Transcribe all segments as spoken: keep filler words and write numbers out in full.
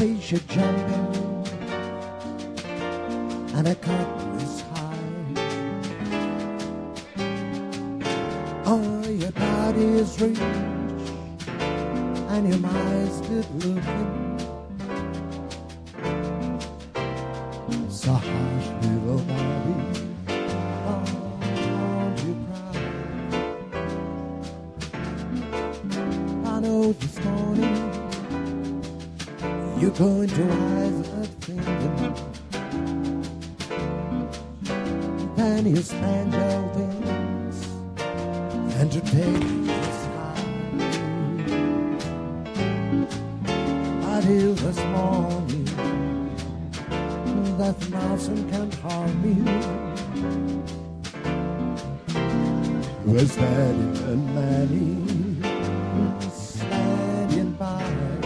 fish are jumping and a cotton is high. Oh, your body is rich and your mind's good looking. So hush, little baby, don't you cry. I know this morning you're going to rise up thinking. Then you spread your wings and to take the sky. Until this morning that mountain can't harm me. Was that in many standing by?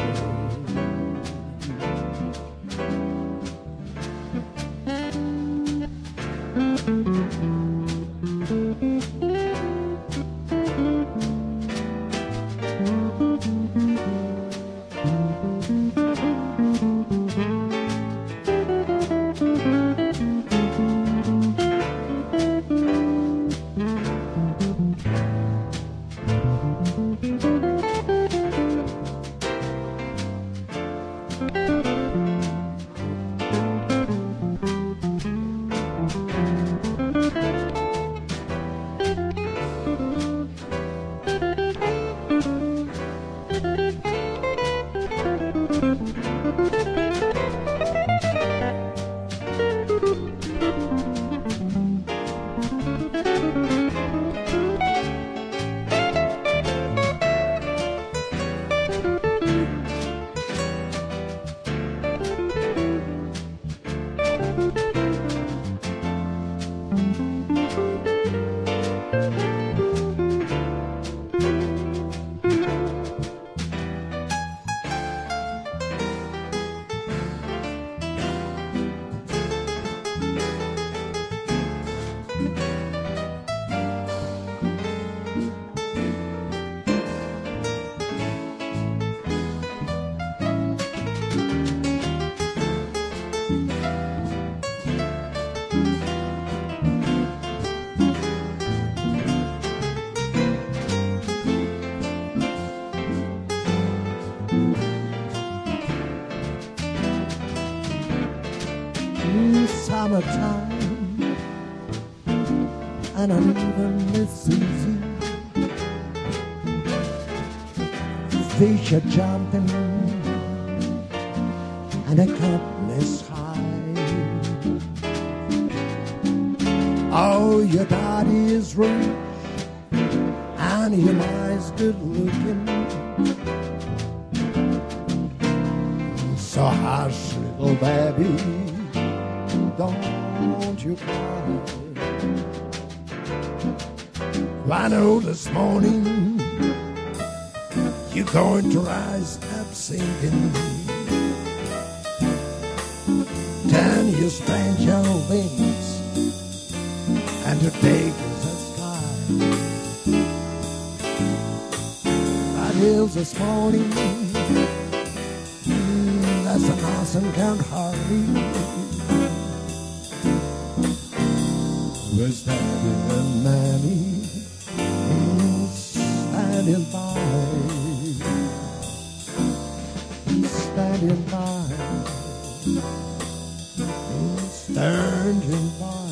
Summertime and uneven mid-season, fish are jumping and the cotton is high. Oh, your body is rich and your mind's good looking. So hush, little baby, don't you cry. I know this morning you're going to rise up singing. Then you spread your wings and to take the sky. Until this morning, mm, that's an awesome can't hardly. Was that the nanny standing by, standing by, standing by?